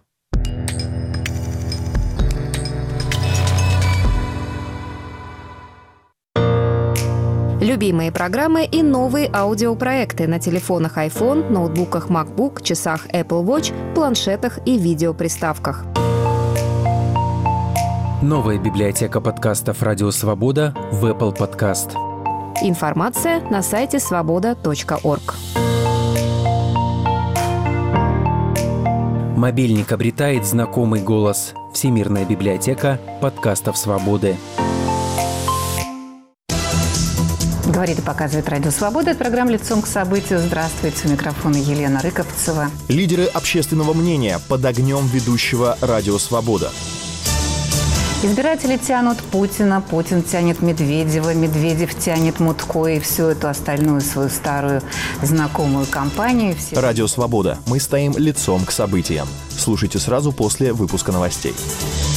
S10: Любимые программы и новые аудиопроекты на телефонах iPhone, ноутбуках MacBook, часах Apple Watch, планшетах и видеоприставках.
S11: Новая библиотека подкастов «Радио Свобода» в Apple Podcast.
S10: Информация на сайте svoboda.org.
S11: Мобильник обретает знакомый голос. Всемирная библиотека подкастов «Свободы».
S12: Говорит и показывает Радио Свобода. Это программа «Лицом к событию». Здравствуйте. У микрофона Елена Рыковцева.
S13: Лидеры общественного мнения под огнем ведущего Радио Свобода.
S12: Избиратели тянут Путина, Путин тянет Медведева, Медведев тянет Мутко и всю эту остальную свою старую знакомую компанию.
S13: Радио Свобода. Мы стоим лицом к событиям. Слушайте сразу после выпуска новостей.